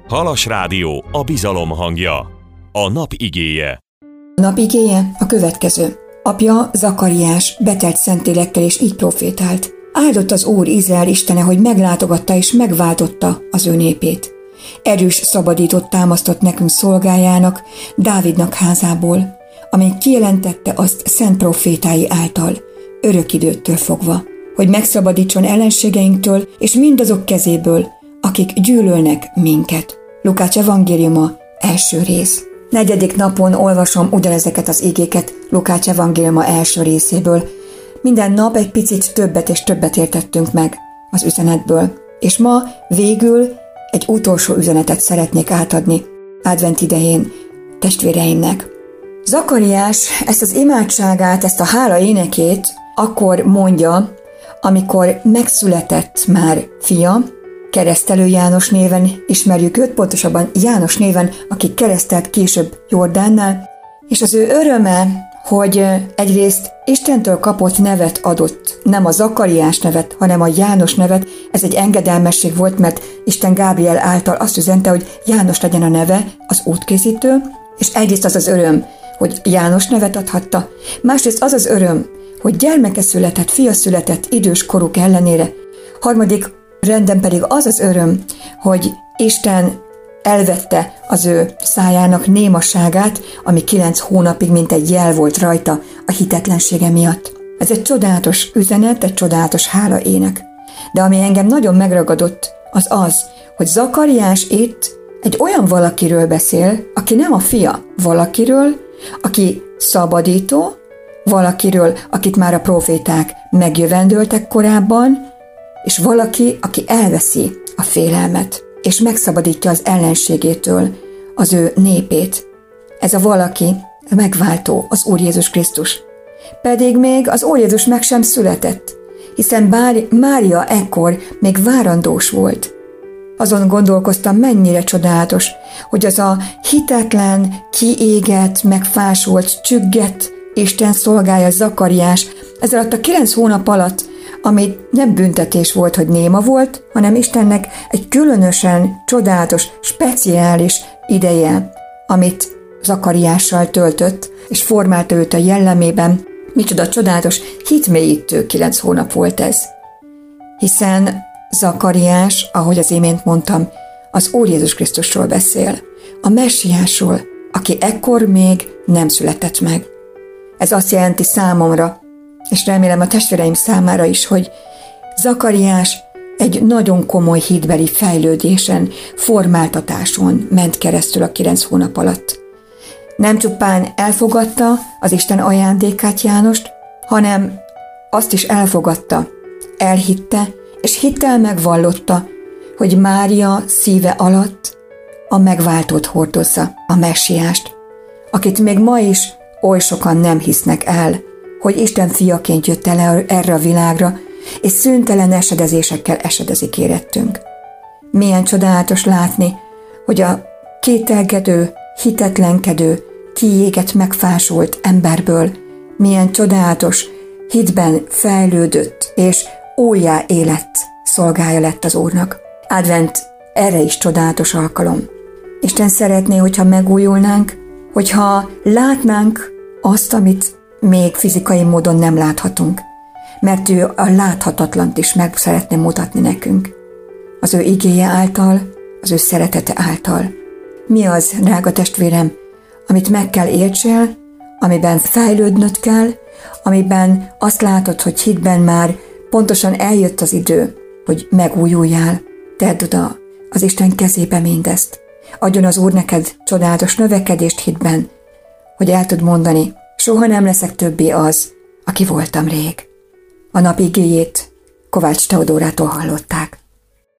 Halas Rádió, a bizalom hangja. A nap igéje. A nap igéje a következő. Apja, Zakariás betelt szentélekkel és így profétált. Áldott az Úr, Izrael Istene, hogy meglátogatta és megváltotta az ő népét. Erős szabadítót támasztott nekünk szolgájának, Dávidnak házából, amely kijelentette azt szent profétái által, örök időttől fogva, hogy megszabadítson ellenségeinktől és mindazok kezéből, akik gyűlölnek minket. Lukács evangéliuma, első rész. 4. napon olvasom ugyanezeket az igéket Lukács evangéliuma első részéből. Minden nap egy picit többet és többet értettünk meg az üzenetből. És ma végül egy utolsó üzenetet szeretnék átadni advent idején testvéreimnek. Zakariás ezt az imádságát, ezt a hála énekét akkor mondja, amikor megszületett már fia, Keresztelő János néven ismerjük őt, pontosabban János néven, aki keresztelt később Jordánnál, és az ő öröme, hogy egyrészt Istentől kapott nevet adott, nem a Zakariás nevet, hanem a János nevet, ez egy engedelmesség volt, mert Isten Gábriel által azt üzente, hogy János legyen a neve, az útkészítő, és egyrészt az az öröm, hogy János nevet adhatta, másrészt az az öröm, hogy gyermeke született, fia született idős koruk ellenére, harmadik renden pedig az az öröm, hogy Isten elvette az ő szájának némaságát, ami 9 hónapig mint egy jel volt rajta a hitetlensége miatt. Ez egy csodálatos üzenet, egy csodálatos hála ének. De ami engem nagyon megragadott, az az, hogy Zakariás itt egy olyan valakiről beszél, aki nem a fia, valakiről, aki szabadító, valakiről, akit már a proféták megjövendöltek korábban, és valaki, aki elveszi a félelmet, és megszabadítja az ellenségétől az ő népét. Ez a valaki, a megváltó, az Úr Jézus Krisztus. Pedig még az Úr Jézus meg sem született, hiszen bár Mária ekkor még várandós volt. Azon gondolkoztam, mennyire csodálatos, hogy az a hitetlen, kiégett, megfásult, csüggett Isten szolgája Zakariás ez alatt a 9 hónap alatt, ami nem büntetés volt, hogy néma volt, hanem Istennek egy különösen csodálatos, speciális ideje, amit Zakariással töltött, és formálta őt a jellemében. Micsoda csodálatos, hitmélyítő 9 hónap volt ez. Hiszen Zakariás, ahogy az imént mondtam, az Úr Jézus Krisztusról beszél, a messiásról, aki ekkor még nem született meg. Ez azt jelenti számomra, és remélem a testvéreim számára is, hogy Zakariás egy nagyon komoly hitbeli fejlődésen, formáltatáson ment keresztül a 9 hónap alatt. Nem csupán elfogadta az Isten ajándékát Jánost, hanem azt is elfogadta, elhitte, és hittel megvallotta, hogy Mária szíve alatt a megváltót hordozza, a messiást, akit még ma is oly sokan nem hisznek el, hogy Isten fiaként jött el erre a világra, és szüntelen esedezésekkel esedezik érettünk. Milyen csodálatos látni, hogy a kételkedő, hitetlenkedő, kiégett, megfásult emberből milyen csodálatos, hitben fejlődött, és újjá élet szolgája lett az Úrnak. Advent erre is csodálatos alkalom. Isten szeretné, hogyha megújulnánk, hogyha látnánk azt, amit még fizikai módon nem láthatunk, mert ő a láthatatlant is meg szeretne mutatni nekünk. Az ő igéje által, az ő szeretete által. Mi az, drága testvérem, amit meg kell értsél, amiben fejlődnöd kell, amiben azt látod, hogy hitben már pontosan eljött az idő, hogy megújuljál. Tedd oda az Isten kezébe mindezt. Adjon az Úr neked csodálatos növekedést hitben, hogy el tud mondani, soha nem leszek többé az, aki voltam rég. A nap igéjét Kovács Teodórától hallották.